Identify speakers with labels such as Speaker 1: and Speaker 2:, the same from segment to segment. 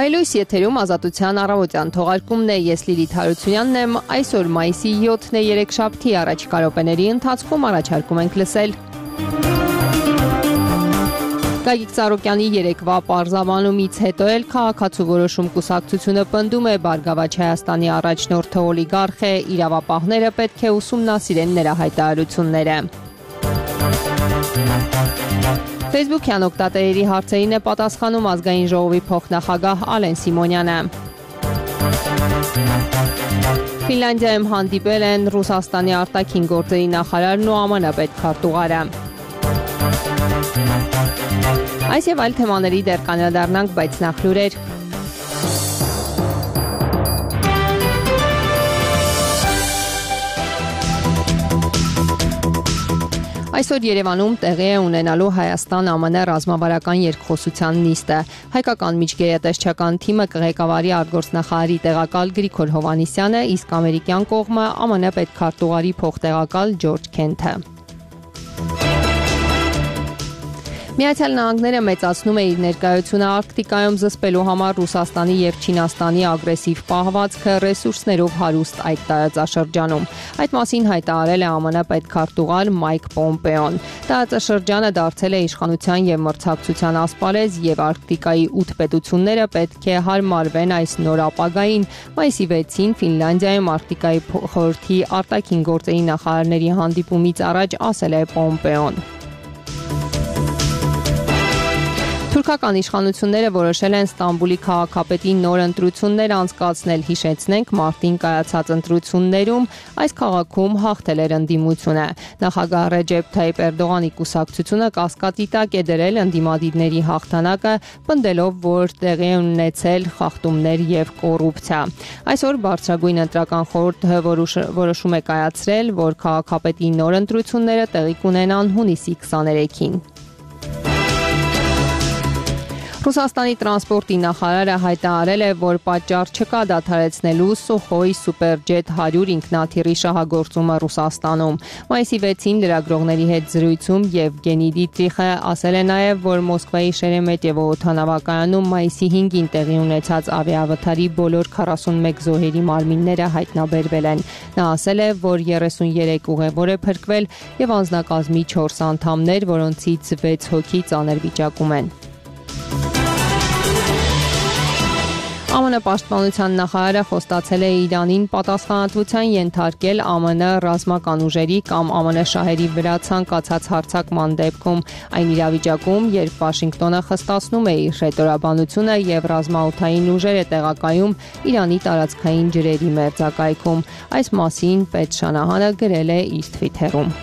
Speaker 1: Բայլույս եթերում ազատության առավոտյան թողարկումն է, ես Լիլիթ Հարությունյանն եմ, այսօր մայիսի 7-ն է, երեքշաբթի առաջիկա րոպեների ընթացքում առաջարկում ենք լսել։ Գագիկ Ծառուկյանի երեկվա պարզաբանումից հետո էլ քաղաքացու որոշում կուսակցությունը պնդում է, Բարգավաճ Հայաստանի առաջնորդը օլիգարխ է, իրավապահները պետք է ուսումնասիրեն նրա հայտարարությունները։ Facebook-յան օգտատերերի հարցերին է պատասխանում Ազգային ժողովի փոխնախագահ Ալեն Սիմոնյանը։ Ֆինլանդիայում հանդիպել են Ռուսաստանի արտաքին գործերի նախարարն ու ԱՄՆ պետքարտուղարը։ Այս եւ այլ թեմաների դեռ կանդրադառնանք, բայց նախ լուրեր։ Այսօր Երևանում տեղի է ունենալու Հայաստան-ԱՄՆ ռազմավարական երկխոսության նիստը։ Հայկական միջգերատեսչական թիմը կղեկավարի արտգործնախարարի տեղակալ Գրիգոր Հովհաննիսյանը, իսկ ամերիկյան կողմը ԱՄՆ պետքարտուղարի փոխտեղակալ Ջորջ Քենթը։ Միացյալ Նահանգները մեծացնում է իր ներկայությունը Արկտիկայում զսպելու համար Ռուսաստանի եւ Չինաստանի ագրեսիվ պահվածքը ռեսուրսներով հարուստ այդ տարածաշրջանում։ Այդ մասին հայտարարել է ԱՄՆ պետքարտուղար Մայք Պոմպեոն։ Տարածաշրջանը դարձել է իշխանության եւ մրցակցության ասպարեզ եւ Արկտիկայի 8 պետությունները պետք է հարմարվեն այս նոր ապագային։ Մայիսի 6-ին Ֆինլանդիայում Արկտիկայի խորհրդի արտաքին գործերի նախարարների հանդիպումից առաջ ասել է Պոմպեոն։ Թուրքական իշխանությունները որոշել են Ստամբուլի քաղաքապետի նոր ընտրություններ անցկացնել, հիշեցնենք մարտին կայացած ընտրություններում այս քաղաքում հաղթել էր ընդդիմությունը։ Նախագահ Ռեջեփ Թայիփ Էրդողանի կուսակցությունը կասկածի տակ է դրել ընդդիմադիրների հաղթանակը, պնդելով, որ տեղի են ունեցել խախտումներ եւ կոռուպցիա։ Այսօր Բարձրագույն ընտրական խորհուրդը որոշում է կայացրել, որ քաղաքապետի նոր ընտրությունները տեղի կունենան հունիսի 23-ին։ Ռուսաստանի տրանսպորտի նախարարը հայտարարել է, որ պատճառ չկա դադարեցնելու Սուխոյ Սուպերջեթ 100 ինքնաթիռի շահագործումը Ռուսաստանում։ Մայիսի 6-ին լրագրողների հետ զրույցում Եվգենի Դիտրիխը ասել է նաև, որ Մոսկվայի Շերեմետյևո օդանավակայանում մայիսի 5-ին տեղի ունեցած ավիավթարի բոլոր 41 զոհերի մարմինները հայտնաբերվել են։ Նա ասել է, որ 33 ուղևոր է փրկվել եւ անձնակազմի 4 անդամներ, որոնցից 6 հոգի ծանր վիճակում են։ ԱՄՆ պաշտպանության նախարարը խոստացել է Իրանին պատասխանատվության ենթարկել ԱՄՆ ռազմական ուժերի կամ ԱՄՆ շահերի վրա ցանկացած հարձակման դեպքում, այն իրավիճակում, երբ Վաշինգտոնը խստացնում է իր հռետորաբանությունը եւ ռազմաօդային ուժեր է տեղակայում Իրանի տարածքային ջրերի մերձակայքում։ Այս մասին Պետ Շանահանը գրել է իր Թվիթերում։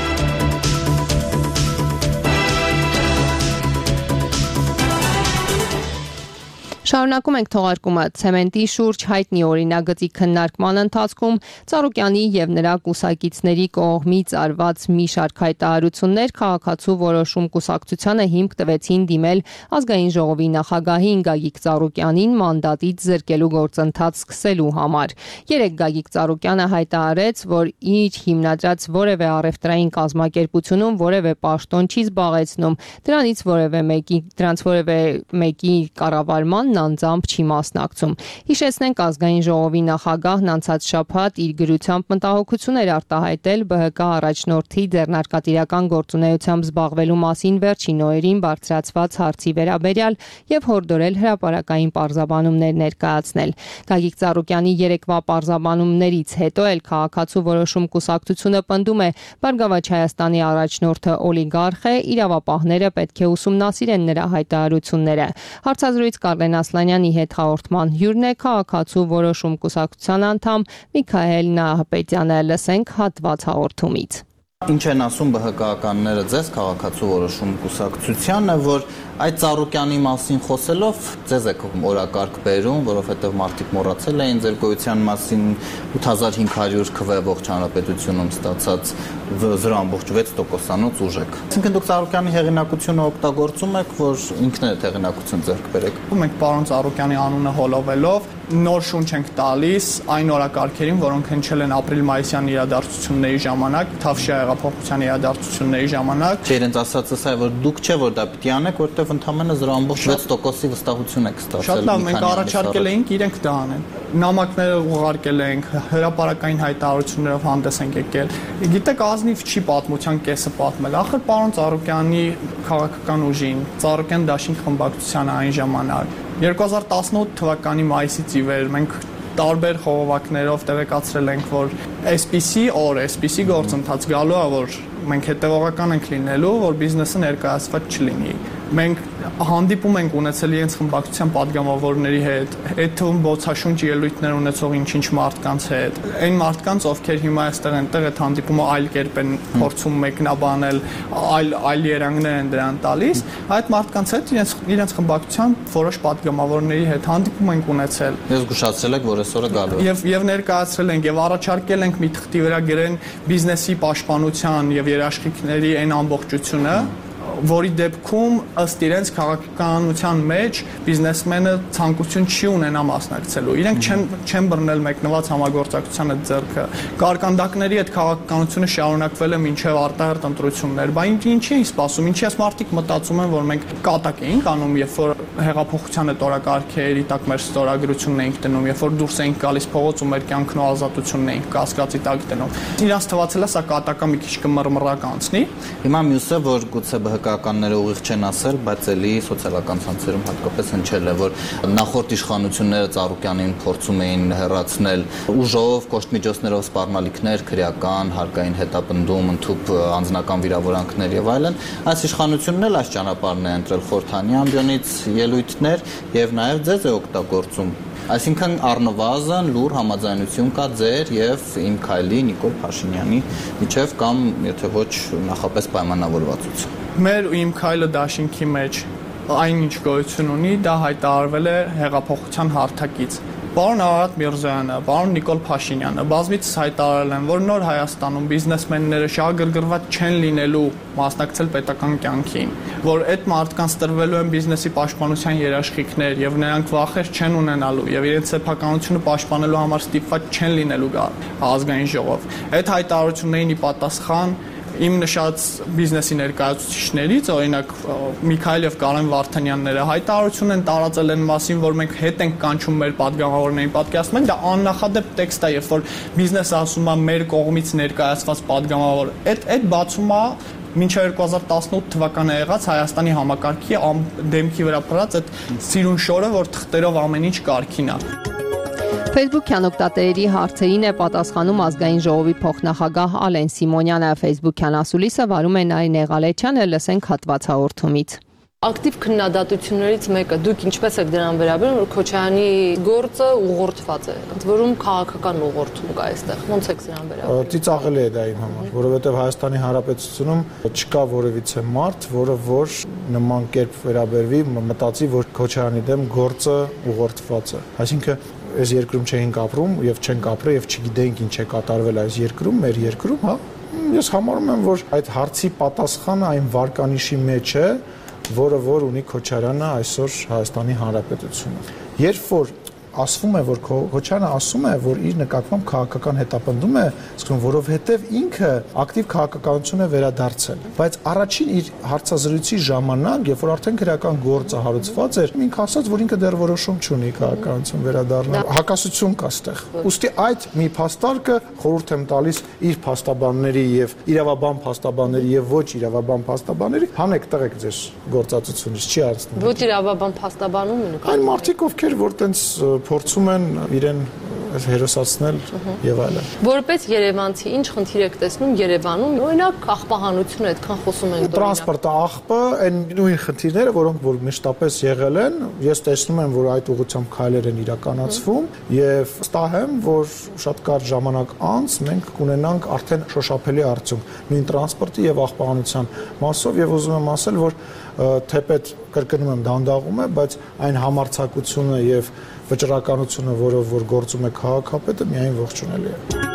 Speaker 1: Շարունակում ենք թողարկումը։ Ցեմենտի շուրջ հայտնի օրինագծի քննարկման ընթացքում Ծառուկյանի եւ նրա կուսակիցների կողմից արված մի շարք հայտարարություններ քաղաքացու որոշում կուսակցությանը հիմք տվեցին դիմել Ազգային ժողովի նախագահին Գագիկ Ծառուկյանին մանդատից զրկելու գործընթաց սկսելու համար։ Երեկ Գագիկ Ծառուկյանը հայտարարեց, որ իր հիմնադրած որևէ առևտրային կազմակերպությունում որևէ պաշտոն չի զբաղեցնում, դրանց որևէ մեկի կառավարման անձամբ չի մասնակցում։ Հիշեցնենք Ազգային ժողովի նախագահն անցած շաբաթ իր գրությամբ մտահոգություն էր արտահայտել ԲՀԿ առաջնորդի ձեռնարկատիրական գործունեությամբ զբաղվելու մասին վերջին օրերին բարձրացված հարցի վերաբերյալ եւ հորդորել հրապարակային պարզաբանումներ ներկայացնել։ Գագիկ Ծառուկյանի երեկվա պարզաբանումներից հետո էլ քաղաքացու որոշում կուսակցությունը պնդում է, Բարգավաճ Հայաստանի առաջնորդը օլիգարխ է, իրավապահները պետք է ուսումնասիրեն նրա հայտարարությունները։ Հարցազրույց Կարլեն Ասլանյանի հետ հաղորդման հյուրն է քաղաքացու որոշում կուսակցության անդամ Միքայել Նահապետյանը, լսենք հատված հաղորդումից։
Speaker 2: Ինչ են ասում ԲՀԿ-ականները ձեզ քաղաքացու որոշում կուսակցությանը, որ այդ Ծառուկյանի մասին խոսելով ձեզ եք օրակարգ բերում, որովհետև մարդիկ մոռացել էին ձեր գոյության մասին 8500 քվ ողջ հանրապետությունում ստացած 0.6%-անոց ուժ եք։ Այսինքն դուք Ծառուկյանի հեղինակությունը օգտագործում եք, որ ինքն է հեղինակություն ձեռք բերեք։
Speaker 3: Մենք պարոն Ծառուկյանի անունը հոլովելով նոր շունչ ենք տալիս այն օրակարգերին, որոնք հնչել են ապրիլ-մայիսյան իրադարձությունների ժամանակ, Թավշյա հեղափոխության իրադարձությունների ժամանակ։
Speaker 2: Չէ, իրենց ասածս է, որ դուք չէ որ դա պիտի անեք, որտեղ ընդամենը 0.6%-ի վստահություն եք ստացել։
Speaker 3: Շատ լավ, մենք առաջարկել էինք, իրենք դա անեն։ Նամակները ուղարկել ենք, հրապարակային հայտարարություններով հանդես ենք եկել։ Գիտեք, ազնիվ չի պատմության կեսը պատմել։ Ախր պարոն Ծառուկյանի քաղաքական ուժին, Ծառուկյան դաշինք խմբակցությանը այն ժամանակ 2018 թվականի մայիսից ի վեր մենք տարբեր խողովակներով տեղեկացրել ենք, որ այսպիսի գործընթաց գալու է, որ մենք հետևողական ենք լինելու, որ բիզնեսը ներկայացված չլինի։ Մենք հանդիպում ենք ունեցել իրենց խմբակցության падգամավորների հետ, այդ թվում բոցաշունչ ելույթներ ունեցող ինչ-ինչ մարդկանց հետ։ Այն մարդկանց, ովքեր հիմա այստեղ այնտեղ այդ հանդիպումը այլ կերպ են փորձում մեկնաբանել, այլ երանգներ են դրան տալիս, այդ մարդկանց հետ իրենց խմբակցության որոշ падգամավորների հետ հանդիպում ենք ունեցել։
Speaker 2: Ես զգուշացրել եք, որ այսօրը գալու է։
Speaker 3: Եվ ներկայացրել ենք եւ առաջարկել ենք մի թղթի վրա գրեն բիզնեսի պաշտպանության եւ երաշխիքների այն ամբողջությունը, որի դեպքում ըստ իրենց քաղաքականության մեջ բիզնեսմենը ցանկություն չի ունենա մասնակցելու։ Իրենք չեն բռնել մեկնված համագործակցությանը ձեռքը։ Կարկանդակների այդ քաղաքականությունը շարունակվել է մինչև արտահերթ ընտրություններ։ Բա ինչի են սպասում, ինչի այս մարդիկ մտածում են, որ մենք կատակ էինք անում, երբ որ հեղափոխության այդ օրակարգերի տակ մեր ստորագրությունն էինք դնում, երբ որ դուրս էինք գալիս փողոց ու մեր կյանքն ու ազատությունն էինք կասկածի տակ դնում։ Իրանց թվացել է սա կատակա մի քիչ կմռմռակ անցնի։
Speaker 2: Հիմա մյուսը, որ գուցե ԲՀԿ-ականները ուղիղ չեն ասել, բայց էլի սոցիալական ցանցերում հատկապես հնչել է, որ նախորդ իշխանությունները Ծառուկյանին փորձում էին հեռացնել ուժով, կոշտմիջոցներով սպառնալիքներ, քրեական, հարկային հետապնդում, ընդհանուր անձնական վիրավորանքներ եւ այլն։ Այս իշխանությունն էլ այս ճանապարհն է ընտրել Խորհրդանի ամբիոնից ելույթներ եւ նաեւ ձեզ է օգտագործում։ Այսինքն առնվազն լուր համաձայնություն կա ձեր եւ Իմ Քայլի Նիկոլ Փաշինյանի միջև կամ եթե ոչ նախապես պայմանավորվածություն։
Speaker 3: Մեր ու Իմ Քայլը դաշինքի մեջ այն ինչ գոյություն ունի, դա հայտարարվել է հեղափոխության հարթակից։ Պարոն Արարատ Միրզոյանը, պարոն Նիկոլ Փաշինյանը բազմիցս հայտարարել են, որ նոր Հայաստանում բիզնեսմենները շահագրգռված չեն լինելու մասնակցել պետական կյանքին, որ այդ մարդկանց տրվելու են բիզնեսի պաշտպանության երաշխիքներ եւ նրանք վախեր չեն ունենալու եւ իրենց սեփականությունը պաշտպանելու համար ստիպված չեն լինելու ազգային ժողով։ Այդ հայտարարություններին ի պատասխան իմ նշած բիզնեսի ներկայացուցիչներից, օրինակ Միքայել եւ Կարեն Վարդանյանները հայտարարություն են տարածել այն մասին, որ մենք հետ ենք կանչում մեր падգամավորներին, պատկերացնում եք, դա աննախադեպ տեքստ է, երբ որ բիզնեսը ասում է մեր կողմից ներկայացված падգամավոր։ Այդ բացում է մինչև 2018 թվականը եղած Հայաստանի համակարգի դեմքի վրա փռած այդ սիրուն շորը, որ թղթերով ամեն ինչ կարգին է։
Speaker 1: Facebook-յան օգտատերերի հարցերին է պատասխանում ազգային ժողովի փոխնախագահ Ալեն Սիմոնյանը։ Facebook-յան ասուլիսը վարում է Նարինե Ղալեչյանը, լսենք հատված հաղորդումից։
Speaker 4: Ակտիվ քննադատություններից մեկը դուք ինչպես եք դրան վերաբերում, որ Քոչարյանի գործը ուղղորդված է, ընդ որում քաղաքական ուղղորդում կա այստեղ։ Ոնց եք դրան վերաբերում։
Speaker 5: Ծիծաղելի է դա իմ համար, որովհետև Հայաստանի Հանրապետությունում չկա որևիցե մարդ, որը որ նման կերպ վերաբերվի, մտածի, որ Քոչարյանի դեմ գործը ուղղորդված է։ Այսինքն այս երկրում չէինք ապրում եւ չենք ապրել եւ չգիտեինք ինչ է կատարվել այս երկրում, մեր երկրում, հա։ Ես համարում եմ, որ այդ հարցի պատասխանը այն վարկանիշի մեջ է, որը որ ունի Քոչարյանը այսօր Հայաստանի Հանրապետությունում։ Երբ որ ասվում է, որ Քոչարյանը ասում է, որ իր նկատմամբ քաղաքական հետապնդում է, ասում որովհետև ինքը ակտիվ քաղաքականություն է վերադարձել, բայց առաջին իր հարցազրույցի ժամանակ, երբ որ արդեն քրեական գործը հարուցված էր, ինքը ասաց, որ ինքը դեռ որոշում չունի քաղաքականություն վերադառնալ։ Հակասություն կա ստեղ։ Ուստի այդ մի փաստարկը խորհուրդ եմ տալիս իր փաստաբանների եւ իրավաբան փաստաբանների եւ ոչ իրավաբան փաստաբանների հանեք տղեկ ձեր գործածությունից չի արցնում։
Speaker 4: Ոչ իրավաբան փաստաբանում են։
Speaker 5: Այն մարդիկ, ովքեր որ տենց փորձում են իրեն հերոսացնել եւ այլն։
Speaker 4: Որպես երևանցի, ինչ խնդիր եք տեսնում Երևանում, օրինակ աղբահանությունը այդքան խոսում ենք։
Speaker 5: Տրանսպորտը աղբը, այն նույն խնդիրները, որոնք որ մշտապես եղել են, ես տեսնում եմ, որ այդ ուղղությամբ քայլեր են իրականացվում եւ վստահ եմ, որ շատ կարճ ժամանակ անց մենք կունենանք արդեն շոշափելի արդյունք նույն տրանսպորտի եւ աղբահանության մասով եւ ուզում եմ ասել, որ թեպետ կրկնում եմ դանդաղում է, բայց այն համարձակությունը եւ վճռականությունը, որով որ գործում է քաղաքապետը, միայն ողջունելի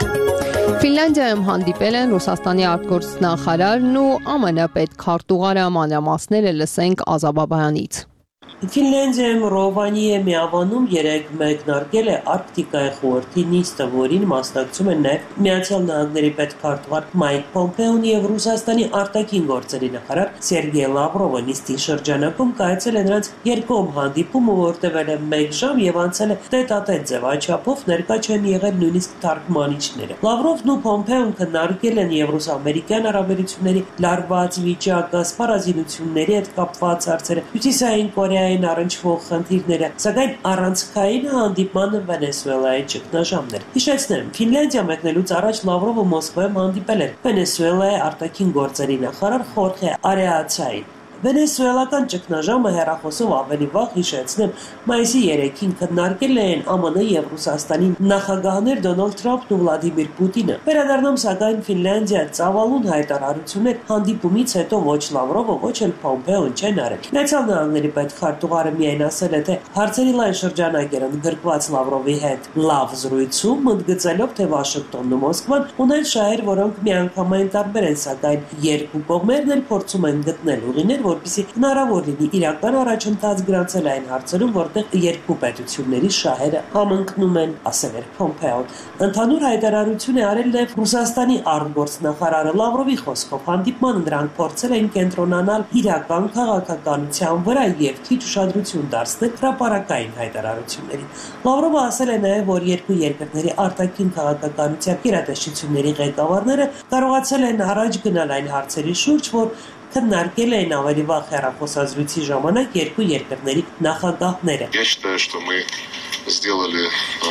Speaker 5: է։
Speaker 1: Ֆինլանդիայում հանդիպել են Ռուսաստանի արտգործնախարարն ու ԱՄՆ պետքարտուղարը, մանրամասները լսենք Ազա Բաբայանից։
Speaker 6: Ֆինլանդիայում Ռովանիե միավանում 3 մեկնարկել է Արկտիկայի խորհրդի նիստը, որին մասնակցում են նաև Միացյալ Նահանգների պետքարտուղար Մայք Պոմպեոն եւ Ռուսաստանի արտաքին գործերի նախարար Սերգեյ Լավրովը նիստի շրջանակում կայացել է նրանց երկկողմ հանդիպումը, որ տևել է 1 ժամ եւ անցել է տետ-ա-տետ ձևաչափով, ներկա չեն եղել նույնիսկ թարգմանիչները։ Լավրովն ու Պոմպեոն քննարկել են եվրոամերիկյան հարաբերությունների լարված վիճակը, սպառազինությունների հետ կապված հարցերը, Հյուսիսային Կորեային առնչվող խնդիրները, սակայն առանցքային հանդիպմանը Վենեսուելայի ճգնաժամն էր։ Հիշեցնեմ, Ֆինլանդիա մեկնելուց առաջ Լավրովը Մոսկվայում հանդիպել էր Վենեսուելայի արտաքին գործերի նախարար Խորխե Արեացային։ Վենեսուելական ճգնաժամը հեռախոսով ավելի վաղ հիշեցնեմ մայիսի 3-ին քննարկել են ԱՄՆ եւ Ռուսաստանի նախագահներ Դոնալդ Թրամփն ու Վլադիմիր Պուտինը։ Վերադառնում սակայն Ֆինլանդիա ծավալուն հայտարարություններ հանդիպումից հետո ոչ Լավրովը, ոչ էլ Պոմպեոն չեն արել։ Միացյալ Նահանգների պետքարտուղարը միայն ասել է, թե հարցերի լայն շրջանակ էր ընդգրկված Լավրովի հետ լավ զրույցում, ընդգծելով, թե Վաշինգտոնն ու Մոսկվան ունեն շահեր, որոնք միանգամայն տարբեր են, սակայն երկու կողմերն էլ փորձում են գտնել ուղիներ, որպեսզի հնարավոր լինի իրական առաջընթաց գրանցել այն հարցերում, որտեղ երկու պետությունների շահերը համընկնում են, ասել էր Պոմպեոն։ Ընդհանուր հայտարարություն է արել նաև Ռուսաստանի արտգործնախարարը Լավրովի խոսքով հանդիպմանը նրանք փորձել են կենտրոնանալ իրական քաղաքականության վրա եւ քիչ ուշադրություն դարձնել հրապարակային հայտարարություններին։ Լավրովը ասել է նաև, որ երկու երկրների արտաքին քաղաքականության գերատեսչությունների ղեկավարները կարողացել են առաջ գնալ այն հարցերի շուրջ, որ քննարկել էին ավելի վաղ հեռախոսազրույցի ժամանակ երկու երկրների նախագահները։
Speaker 7: Я считаю, что мы сделали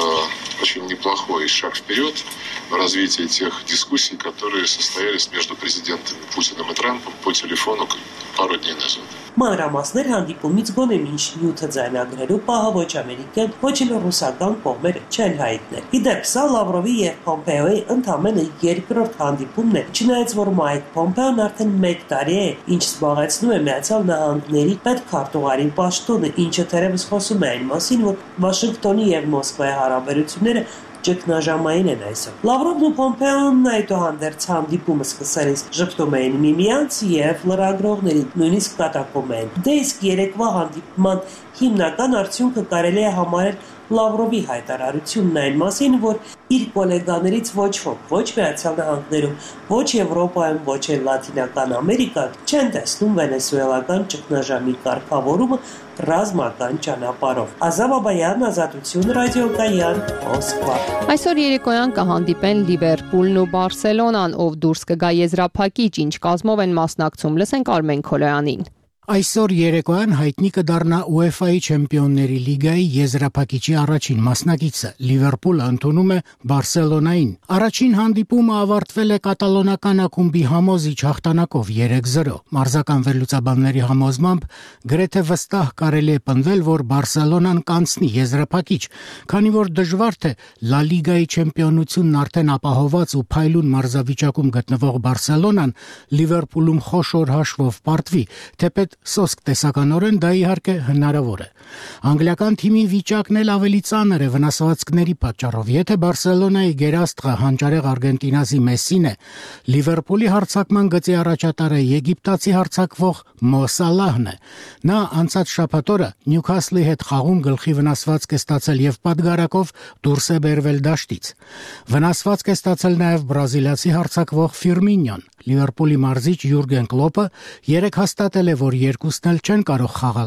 Speaker 7: очень неплохой шаг вперед в развитии тех дискуссий, которые состоялись между президентами Путиным и Трампом по телефону пару дней назад.
Speaker 6: Մանրամասներ հանդիպումից գոնե մինչ նյութը ձայնագրելու պահը ոչ ամերիկյան, ոչ էլ ռուսական կողմերը չեն հայտնել։ Իդեպ, սա Լավրովի եւ Պոմպեոյի ընդամենը երկրորդ հանդիպումն է, չնայած որ Մայք Պոմպեոն արդեն 1 տարի է, ինչ զբաղեցնում է Միացյալ Նահանգների պետքարտուղարի պաշտոնը, ինչը թերևս խոսում է այն մասին, որ Վաշինգտոնի եւ Մոսկվայի հարաբերությունները ճգնաժամային են այսօր։ Լավրովն ու Պոմպեոն այդուհանդերձ հանդիպումը սկսելիս ժպտում էին միմյանց եւ լրագրողներին, նույնիսկ կատակում էին։ Դե իսկ երեկվա հանդիպման հիմնական արդյունքը կարելի է համարել Լավրովի հայտարարությունն այն մասին, որ իր գոլեգաներից ոչ ոք, ոչ Միացյալ Նահանգներում, ոչ Եվրոպայում, ոչ էլ Լատինական Ամերիկան չեն տեսնում վենեսուելական ճգնաժամի կարգավորումը ռազմական ճանապարհով։ Ազամ Աբայան, Ազատություն, ռադիոկայան, Մոսկվա։
Speaker 1: Այսօր երեկոյան կհանդիպեն Լիվերպուլն ու Բարսելոնան, ով դուրս կգա եզրափակիչ, ինչ կազմով են մասնակցում, լսենք Արմեն Քոլոյանին։
Speaker 8: Այսօր երեկոյան հայտնի կդառնա UEFA-ի Չեմպիոնների լիգայի եզրափակիչի առաջին մասնակիցը։ Լիվերպուլը ընդունում է Բարսելոնային։ Առաջին հանդիպումը ավարտվել է կատալոնական ակումբի համոզիչ հաղթանակով 3-0։ Մարզական վերլուծաբանների համոզմամբ գրեթե վստահ կարելի է պնդել, որ Բարսելոնան կանցնի եզրափակիչ, քանի որ դժվար թե Լա Լիգայի չեմպիոնությունն արդեն ապահոված ու փայլուն մարզավիճակում գտնվող Բարսելոնան Լիվերպուլում խոշոր հաշվով պարտվի, թեպետ սոսկ տեսականորեն դա իհարկե հնարավոր է։ Անգլիական թիմի վիճակն էլ ավելի ծանր է վնասվածքների պատճառով։ Եթե Բարսելոնայի գերաստղը հանճարեղ արգենտինացի Մեսսին է, Լիվերպուլի հարձակման գծի առաջատարը եգիպտացի հարձակվող Մո Սալահն է։ Նա անցած շաբաթ օրը Նյուքասլի հետ խաղում գլխի վնասվածք է ստացել եւ պատգարակով դուրս է բերվել դաշտից։ Վնասվածք է ստացել նաեւ բրազիլիացի հարձակվող Ֆիրմինյոն։ Լիվերպուլի մարզիչ Յուրգեն Կլոպը երեք հաստատել է, որ երկուսն էլ չեն կարող խաղալ։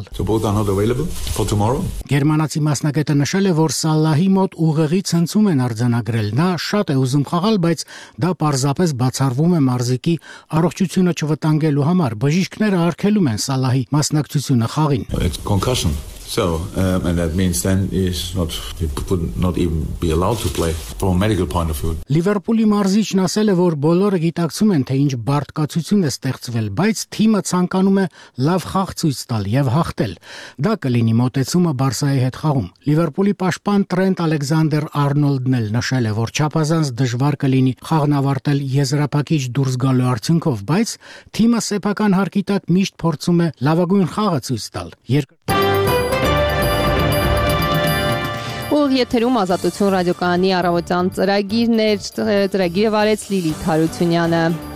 Speaker 8: Գերմանացի մասնակետը նշել է, որ Սալահի մոտ ուղեղի ցնցում են արձանագրել։ Նա շատ է ուզում խաղալ, բայց դա պարզապես բացառվում է մարզիկի առողջությունը չվտանգելու համար։ Բժիշկները արգելում են Սալահի մասնակցությունը խաղին։
Speaker 9: So, and that means then he would not even be allowed to play from a medical point of view.
Speaker 8: Լիվերպուլի մարզիչն ասել է, որ բոլորը գիտակցում են, թե ինչ բարդկացություն է ստեղծվել, բայց թիմը ցանկանում է լավ խաղ ցույց տալ եւ հաղթել։ Դա կլինի մոտեցումը Բարսայի հետ խաղում։ Լիվերպուլի պաշտպան Տրենտ Ալեքսանդր Արնոլդն էլ նշել է, որ չափազանց դժվար կլինի խաղն ավարտել եզրափակիչ դուրս գալու արդյունքով, բայց թիմը սեփական հարկի տակ միշտ փորձում է լավագույն խաղը ցույց տալ։
Speaker 1: Ուղիղ եթերում Ազատություն ռադիոկայանի առավոտյան ծրագիրը վարեց Լիլիթ Հարությունյանը։